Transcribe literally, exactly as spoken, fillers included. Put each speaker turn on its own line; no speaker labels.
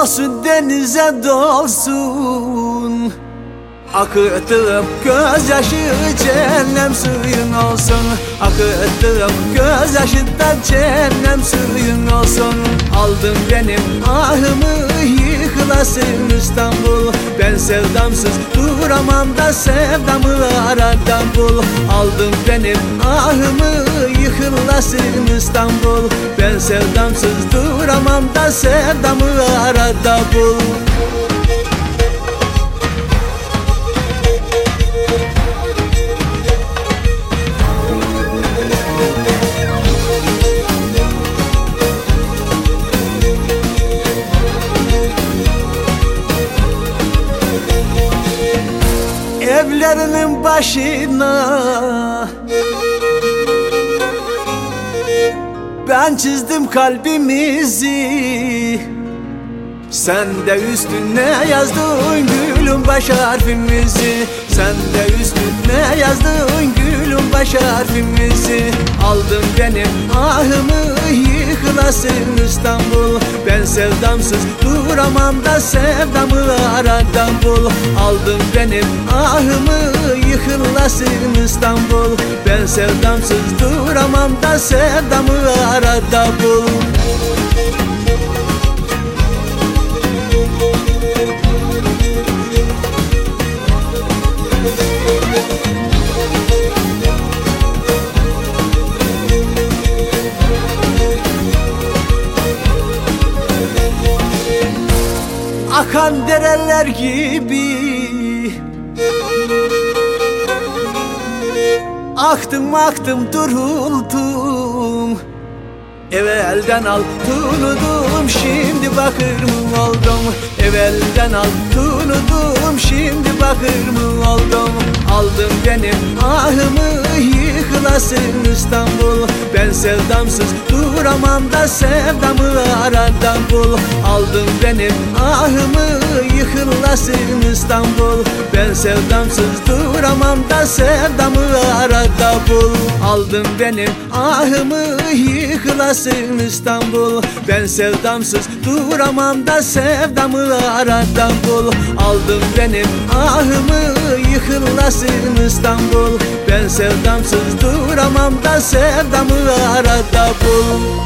olsun denize dolsun, akıttığım gözyaşı cehennem suyun olsun. Akıttığım gözyaşından cehennem suyun olsun. Aldın benim ahımı, yıkılasın İstanbul. Ben sevdamsız duramam da sevdamı aradan bul. Aldın benim ahımı, yıkılasın İstanbul. Ben sevdamsız duramam da sevdamı arada bul. Evlerinin başına ben çizdim kalbimizi, sen de üstüne yazdın gülüm baş harfimizi. Sen de üstüne yazdın gülüm baş harfimizi. Aldın benim ahımı, yıkılasın İstanbul. Ben sevdamsız duramam da sevdamı aradan bul. Aldın benim ahımı, yıkılasın İstanbul. Ben sevdamsız duramam da sevdamı arada bul. Akan dereler gibi aktım aktım duruldum. Evvelden altınudum, şimdi bakır mı oldum? Evvelden altınudum, şimdi bakır mı oldum? Aldın benim ahımı, yıkılasın İstanbul. Ben sevdamsız duramam da sevdamı aradan bul. Aldın benim ahımı, yıkılasın İstanbul. Ben sevdamsız duramam da sevdamı arada bul. Aldın benim ahımı, yıkılasın İstanbul. Ben sevdamsız duramam da sevdamı aradan bul. Aldın benim ahımı, yıkılasın İstanbul. Ben sevdamsız duramam da sevdamı arada bul.